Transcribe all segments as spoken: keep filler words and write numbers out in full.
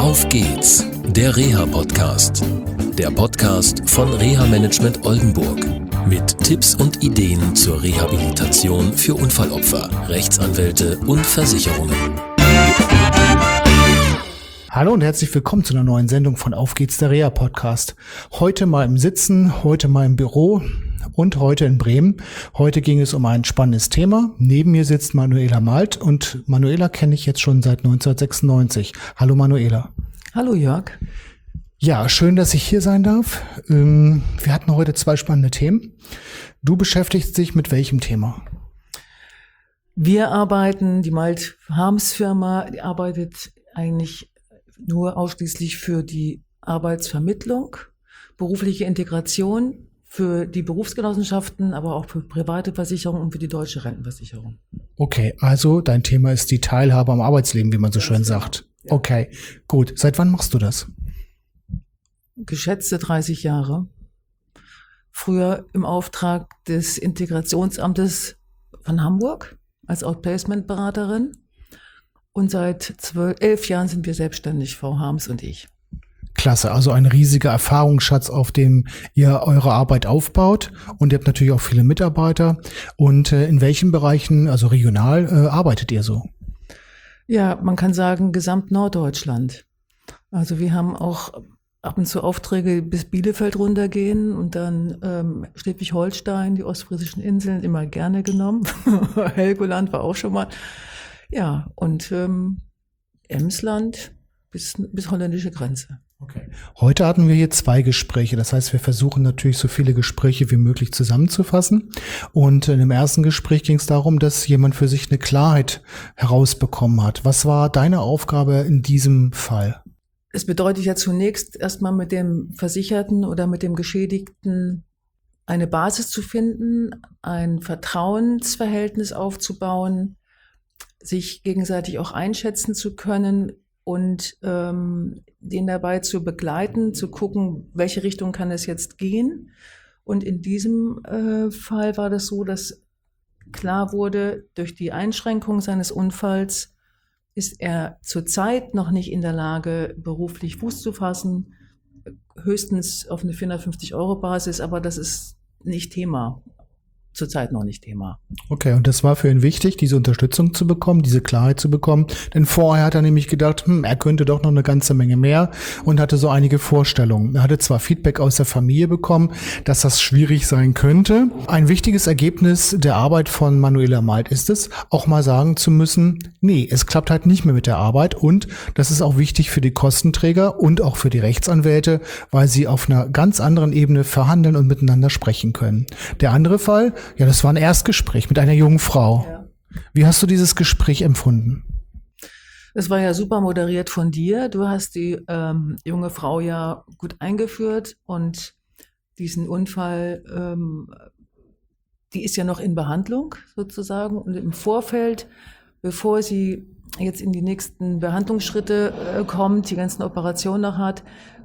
Auf geht's, der Reha-Podcast. Der Podcast von Reha-Management Oldenburg. Mit Tipps und Ideen zur Rehabilitation für Unfallopfer, Rechtsanwälte und Versicherungen. Hallo und herzlich willkommen zu einer neuen Sendung von Auf geht's, der Reha-Podcast. Heute mal im Sitzen, heute mal im Büro und heute in Bremen. Heute ging es um ein spannendes Thema. Neben mir sitzt Manuela Malt und Manuela kenne ich jetzt schon seit neunzehnhundertsechsundneunzig. Hallo Manuela. Hallo Jörg. Ja, schön, dass ich hier sein darf. Wir hatten heute zwei spannende Themen. Du beschäftigst dich mit welchem Thema? Wir arbeiten, die Malt Harms Firma, die arbeitet eigentlich nur ausschließlich für die Arbeitsvermittlung, berufliche Integration, für die Berufsgenossenschaften, aber auch für private Versicherungen und für die deutsche Rentenversicherung. Okay, also dein Thema ist die Teilhabe am Arbeitsleben, wie man so schön sagt. Ja. Okay, gut. Seit wann machst du das? Geschätzte dreißig Jahre. Früher im Auftrag des Integrationsamtes von Hamburg als Outplacement-Beraterin. Und seit zwölf, elf Jahren sind wir selbstständig, Frau Harms und ich. Klasse, also ein riesiger Erfahrungsschatz, auf dem ihr eure Arbeit aufbaut. Und ihr habt natürlich auch viele Mitarbeiter. Und äh, in welchen Bereichen, also regional, äh, arbeitet ihr so? Ja, man kann sagen, gesamt Norddeutschland. Also wir haben auch ab und zu Aufträge bis Bielefeld runtergehen und dann ähm, Schleswig-Holstein, die ostfriesischen Inseln, immer gerne genommen. Helgoland war auch schon mal. Ja, und ähm, Emsland bis, bis holländische Grenze. Okay. Heute hatten wir hier zwei Gespräche. Das heißt, wir versuchen natürlich so viele Gespräche wie möglich zusammenzufassen. Und in dem ersten Gespräch ging es darum, dass jemand für sich eine Klarheit herausbekommen hat. Was war deine Aufgabe in diesem Fall? Es bedeutet ja zunächst erstmal mit dem Versicherten oder mit dem Geschädigten eine Basis zu finden, ein Vertrauensverhältnis aufzubauen, sich gegenseitig auch einschätzen zu können und ähm, den dabei zu begleiten, zu gucken, welche Richtung kann es jetzt gehen. Und in diesem äh, Fall war das so, dass klar wurde, durch die Einschränkung seines Unfalls ist er zurzeit noch nicht in der Lage, beruflich Fuß zu fassen, höchstens auf eine vierhundertfünfzig Euro Basis, aber das ist nicht Thema. Zurzeit noch nicht Thema. Okay, und das war für ihn wichtig, diese Unterstützung zu bekommen, diese Klarheit zu bekommen. Denn vorher hat er nämlich gedacht, hm, er könnte doch noch eine ganze Menge mehr und hatte so einige Vorstellungen. Er hatte zwar Feedback aus der Familie bekommen, dass das schwierig sein könnte. Ein wichtiges Ergebnis der Arbeit von Manuela Malt ist es, auch mal sagen zu müssen, nee, es klappt halt nicht mehr mit der Arbeit. Und das ist auch wichtig für die Kostenträger und auch für die Rechtsanwälte, weil sie auf einer ganz anderen Ebene verhandeln und miteinander sprechen können. Der andere Fall, ja, das war ein Erstgespräch mit einer jungen Frau. Ja. Wie hast du dieses Gespräch empfunden? Es war ja super moderiert von dir. Du hast die ähm, junge Frau ja gut eingeführt und diesen Unfall, ähm, die ist ja noch in Behandlung sozusagen. Und im Vorfeld, bevor sie jetzt in die nächsten Behandlungsschritte äh, kommt, die ganzen Operationen noch hat,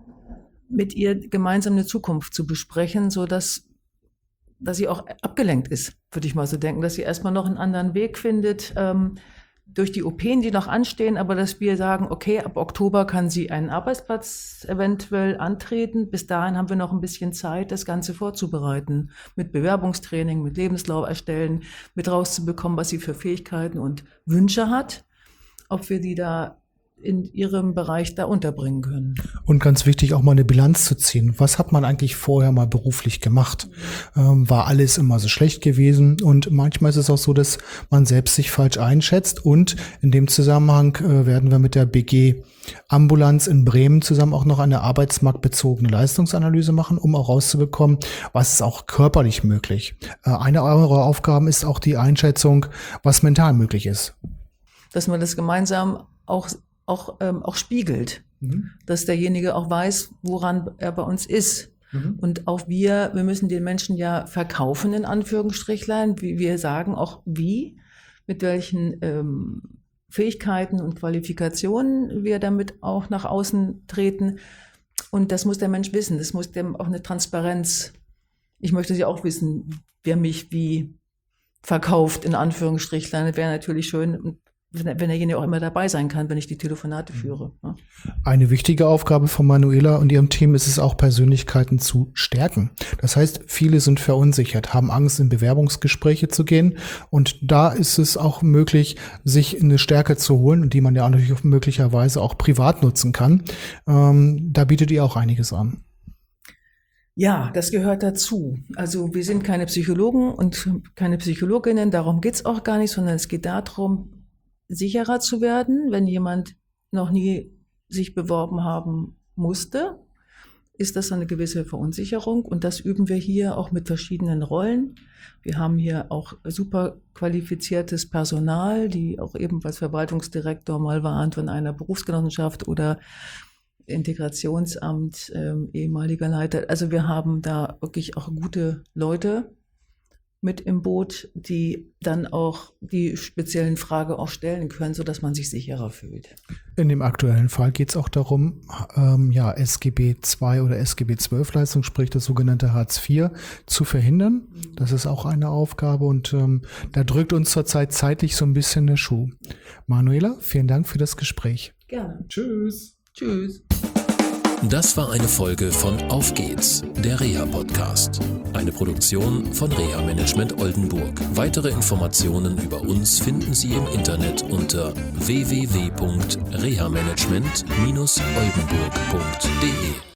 mit ihr gemeinsam eine Zukunft zu besprechen, sodass dass sie auch abgelenkt ist, würde ich mal so denken, dass sie erstmal noch einen anderen Weg findet, ähm, durch die O P's, die noch anstehen, aber dass wir sagen, okay, ab Oktober kann sie einen Arbeitsplatz eventuell antreten. Bis dahin haben wir noch ein bisschen Zeit, das Ganze vorzubereiten, mit Bewerbungstraining, mit Lebenslauf erstellen, mit rauszubekommen, was sie für Fähigkeiten und Wünsche hat, ob wir die da in ihrem Bereich da unterbringen können. Und ganz wichtig, auch mal eine Bilanz zu ziehen. Was hat man eigentlich vorher mal beruflich gemacht? Ähm, war alles immer so schlecht gewesen? Und manchmal ist es auch so, dass man selbst sich falsch einschätzt. Und in dem Zusammenhang äh, werden wir mit der B G Ambulanz in Bremen zusammen auch noch eine arbeitsmarktbezogene Leistungsanalyse machen, um auch rauszubekommen, was ist auch körperlich möglich. Äh, eine eurer Aufgaben ist auch die Einschätzung, was mental möglich ist. Dass man das gemeinsam auch auch ähm, auch spiegelt, mhm. dass derjenige auch weiß, woran er bei uns ist. Mhm. Und auch wir, wir müssen den Menschen ja verkaufen, in Anführungsstrichlein, wie wir sagen, auch wie, mit welchen ähm, Fähigkeiten und Qualifikationen wir damit auch nach außen treten. Und das muss der Mensch wissen, das muss dem auch eine Transparenz. Ich möchte sie auch wissen, wer mich wie verkauft, in Anführungsstrichlein. Das wäre natürlich schön, wenn, wenn derjenige auch immer dabei sein kann, wenn ich die Telefonate führe. Ne? Eine wichtige Aufgabe von Manuela und ihrem Team ist es auch, Persönlichkeiten zu stärken. Das heißt, viele sind verunsichert, haben Angst, in Bewerbungsgespräche zu gehen. Und da ist es auch möglich, sich eine Stärke zu holen, die man ja natürlich möglicherweise auch privat nutzen kann. Ähm, da bietet ihr auch einiges an. Ja, das gehört dazu. Also wir sind keine Psychologen und keine Psychologinnen, darum geht's auch gar nicht, sondern es geht darum, sicherer zu werden, wenn jemand noch nie sich beworben haben musste, ist das eine gewisse Verunsicherung und das üben wir hier auch mit verschiedenen Rollen. Wir haben hier auch super qualifiziertes Personal, die auch ebenfalls Verwaltungsdirektor mal waren von einer Berufsgenossenschaft oder Integrationsamt, äh, ehemaliger Leiter. Also wir haben da wirklich auch gute Leute mit im Boot, die dann auch die speziellen Fragen auch stellen können, sodass man sich sicherer fühlt. In dem aktuellen Fall geht es auch darum, ähm, ja, S G B zwei oder S G B zwölf Leistung, sprich das sogenannte Hartz vier, zu verhindern. Das ist auch eine Aufgabe und ähm, da drückt uns zurzeit zeitlich so ein bisschen der Schuh. Manuela, vielen Dank für das Gespräch. Gerne. Tschüss. Tschüss. Das war eine Folge von Auf geht's, der Reha-Podcast. Eine Produktion von Reha Management Oldenburg. Weitere Informationen über uns finden Sie im Internet unter w w w punkt reha management dash oldenburg punkt d e.